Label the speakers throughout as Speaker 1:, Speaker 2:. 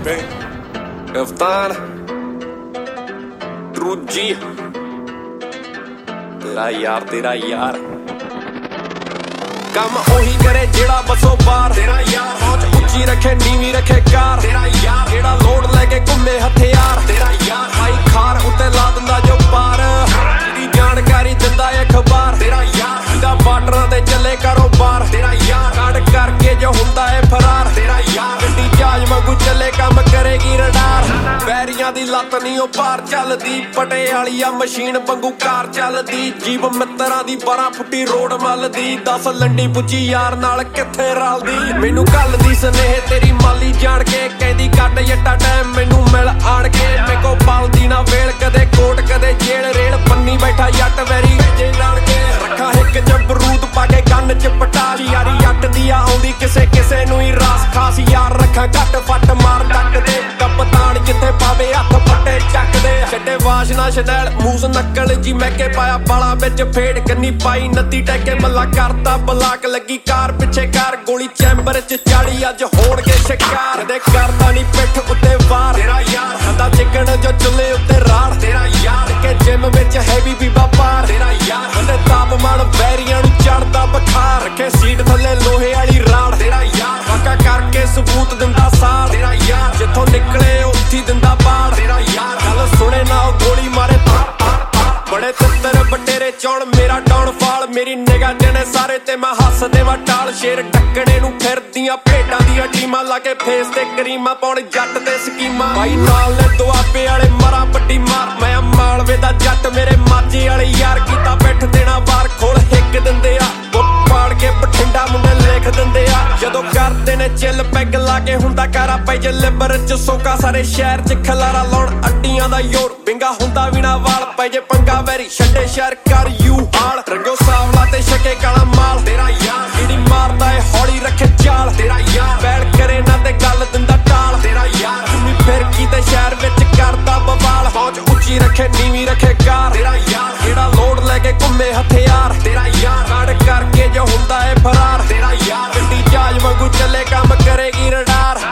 Speaker 1: कप्तान रूजी तेरा यार काम ओही करे जेड़ा बसो पार तेरा यार पहुंच उच्ची रखे नीवी रखे कार तेरा यार जेड़ा लोड लेके घूमे हथियार तेरा यार आई खार उत्ते ला दिंदा जो पार दी जानकारी दिंदा अखबार तेरा यार जिदा बार्डरां ते चले कारोबार तेरा यार काट करके जो हुंदा है फरार तेरा यार गड्डी जहाज वांगू चले काम करेगी रडार बैरियां दी लत्त नहीं ओ पार चलदी पटे वाली आ मशीन वांगू कार चलदी जीव मित्तरां दी 12 फुट्टी रोड मलदी 10 लंडी पुੱਜੀ यार नाल किथे रलदी मैनू कल दी स्नेह तेरी माली जान के कहदी कट जट्टा टाइम मैनू मिल आण के मेरे को पालदी ना वेल कदे कोट कदे जेल रेल बन्नी बैठा जट वैरी जे लड़ के रखा हिक च बरूद पा के गन च पटाश यारी जट दी आउंदी किसे किसे नू ही रास खास यार रखा घट फट मार डक दे कप्तान जिथे पावे हथ पट्टे ਚੱਕ दे छड्डे वाशना शनैल मूस नक्कल जी मैके पाया बाला विच फेड़ कन्नी पाई नदी टैके मल्ला करता बलाक लगी कार पिछे कार गोली चैंबर च चाड़ी अज होणगे शिकार दे करदा नी पिठ उत्ते वार तेरा यार हंदा चिकन जो चुल्ले उत्ते राड़ तेरा यार के जिम विच हैवी बीबा पार तेरा यार हंदे तापमान बैरियां नू चढ़दा बखार रखे सीट थल्ले लोहे वाली राड़ तेरा यार वाका करके सबूत दिंदा सार तेरा यार जिथों निकले उत्थी दिंदा बाड़ तेरा यार गल सुने ना गोली मारे बड़े तित्तर बटेरे चौण मेरा डाउनफॉल मेरी निगाह जने सारे ते मैं हस देवा टाल शेर टक्कने नू फिरदियां भेडां दियां टीमां लाके फेस ते करीमा पाउण जट ते स्कीमां भाई नाल ने दुआबे वाले मरा बड्डी मार मैं मालवे दा जट मेरे माਝੇ वाले यार कीता बैठ देना बार खोल हिक दिंदे आ पाड़ के बठिंडा मुंडे लिख दिंदे आ जदों करदे ने चिल पैग लाके हुंदा कारा पै जे लिबर च सोका सारे शहर च खलारा लाउण अड्डियां दा योर बिंगा हुंदा भी ना वाल पै जे पंगा वैरी छड्डे शहर कर यू हाल रंगो सावला ते छके काला माल तेरा यार जेड़ी मारदा ए हौली रखे चाल तेरा यार बैल करे ना ते गल दिंदा टाल तेरा यार घूमी फिर की ते शहर विच करदा बवाल पहुंच उच्ची रखे नीवी रखे कार तेरा यार जेड़ा लोड लेके घूमे हथियार तेरा यार काट करके जो हुंदा है फरार तेरा यार गड्डी जहाज वांगू चले काम करेगी रडार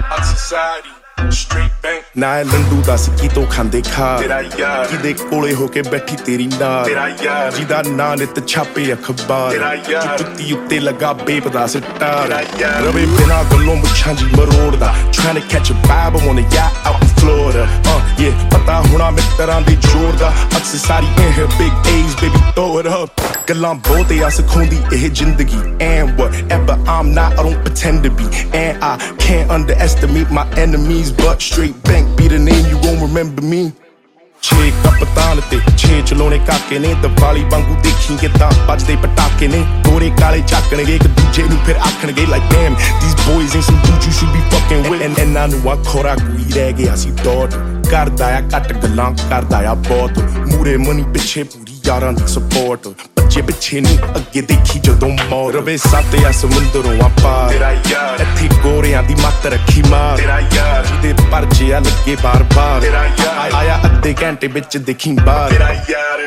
Speaker 2: ना लंडू दस की तो खांदे खा किदे कोले होके बैठी तेरी नार जिदा ना नित छापे अखबार जुत्ती उत्ते लगा बेपता सिटार रवे बिना गल्लों मुछां जी मरोड़दा trying to catch a vibe on a yacht out in Florida yeah पता होना मित्तरां दे जोर दा अक्सर सारी in here big A's baby throw it up गल्लां बहुत आ सिखाउंदी ਇਹ ਜ਼ਿੰਦਗੀ and whatever I'm not I don't pretend to be and I can't underestimate my enemies but straight bank be the name you won't remember me ਛੇ ਕਪਤਾਨ ਤੇ ਛੇ ਚਲਾਉਣੇ ਕਾਕੇ ਨੇ ਦੀਵਾਲੀ ਵਾਂਗੂ ਦੇਖੀ ਕਿਦਾਂ ਵੱਜਦੇ ਪਟਾਕੇ ਨੇ ਗੋਰੇ ਕਾਲੇ ਚੱਕਣਗੇ ਇੱਕ ਦੂਜੇ ਨੂੰ ਫਿਰ ਆਖਣਗੇ like damn these boys ain't some dudes you should be fucking with and I knew I caught ਆ ਕੋਈ ਰਹਿ ਗਿਆ ਸੀ ਦੌੜ ਕਰਦਾ ਆ ਘੱਟ ਗੱਲਾਂ ਕਰਦਾ ਆ ਬਹੁਤ ਮੂਰੇ ਮਨੀ ਪਿੱਛੇ ਪੂਰੀ यारां दी सपोर्ट बच्चे पिछे नहीं अगे देखी जदों मौत रवे साते आ समुंदरों आ पार तेरा यार इत्थे गोरियां दी मत रखी मार तेरा यार जिदे परचे आ लगे बार बार तेरा यार आया अद्धे घंटे विच देखी बाहर तेरा यार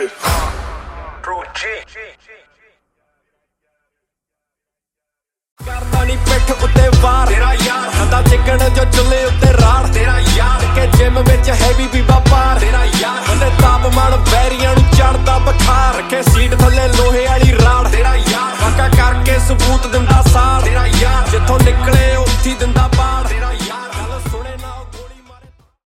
Speaker 1: करदा नी पिठ उत्ते वार तेरा यार हंदा चिकन जो चुल्ले उत्ते राड़ तेरा यार के जिम विच हैवी बीबा पार तेरा यार हंदे तापमान बैरियां नू चढ़दा बखार रखे सीट थल्ले लोहे वाली राड़ तेरा यार वाका करके सबूत दिंदा सार तेरा यार जिथों